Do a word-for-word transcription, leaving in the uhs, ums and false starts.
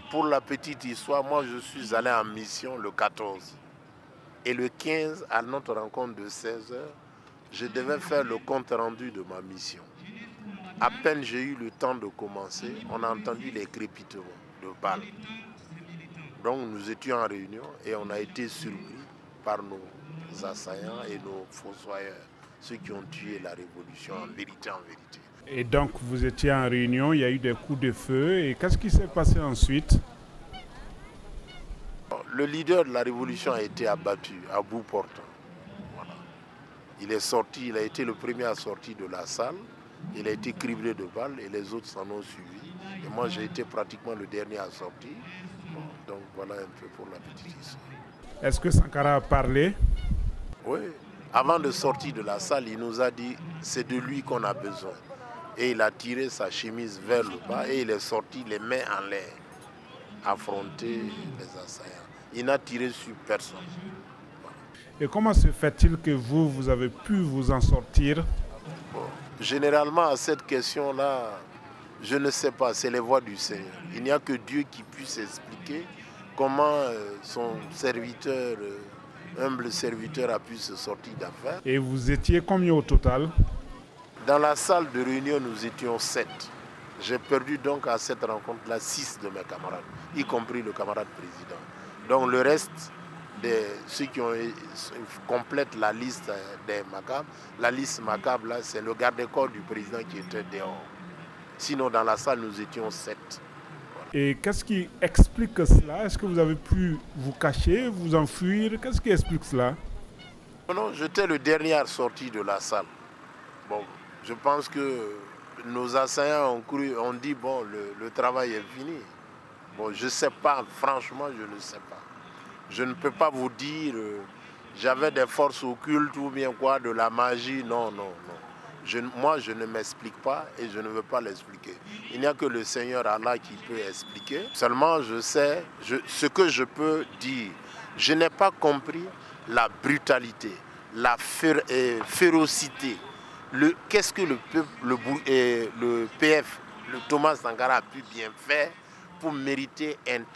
pour la petite histoire, moi je suis allé en mission le quatorze. Et le quinze, à notre rencontre de seize heures, je devais faire le compte rendu de ma mission. À peine j'ai eu le temps de commencer, on a entendu les crépitements de balles. Donc nous étions en réunion et on a été surpris par nos assaillants et nos fossoyeurs, ceux qui ont tué la révolution en vérité, en vérité. Et donc vous étiez en réunion, il y a eu des coups de feu. Et qu'est-ce qui s'est passé ensuite? Le leader de la révolution a été abattu à bout portant. Voilà. Il est sorti, il a été le premier à sortir de la salle. Il a été criblé de balles et les autres s'en ont suivi. Et moi j'ai été pratiquement le dernier à sortir. Bon, donc voilà un peu pour la petite histoire. Est-ce que Sankara a parlé? Oui. Avant de sortir de la salle, il nous a dit c'est de lui qu'on a besoin. Et il a tiré sa chemise vers le bas et il est sorti les mains en l'air, affronter les assaillants. Il n'a tiré sur personne. Voilà. Et comment se fait-il que vous, vous avez pu vous en sortir? Bon, généralement, à cette question-là, je ne sais pas, c'est les voies du Seigneur. Il n'y a que Dieu qui puisse expliquer comment euh, son serviteur, euh, humble serviteur, a pu se sortir d'affaire. Et vous étiez combien au total? Dans la salle de réunion, nous étions sept. J'ai perdu donc à cette rencontre-là six de mes camarades, y compris le camarade président. Donc le reste, de ceux qui ont, complètent la liste des macabres, la liste macabre, là, c'est le garde-corps du président qui était dehors. Sinon, dans la salle, nous étions sept. Voilà. Et qu'est-ce qui explique cela? Est-ce que vous avez pu vous cacher, vous enfuir? Qu'est-ce qui explique cela? Non, j'étais le dernier à sortir de la salle. Bon, je pense que nos assaillants ont cru, ont dit, bon, le, le travail est fini. Bon, je ne sais pas, franchement, je ne sais pas. Je ne peux pas vous dire, euh, j'avais des forces occultes ou bien quoi, de la magie. Non, non, non. Je, moi, je ne m'explique pas et je ne veux pas l'expliquer. Il n'y a que le Seigneur Allah qui peut expliquer. Seulement, je sais je, ce que je peux dire. Je n'ai pas compris la brutalité, la fér, euh, férocité. Le, qu'est-ce que le, le, le, le P F, le Thomas Sankara a pu bien faire pour mériter un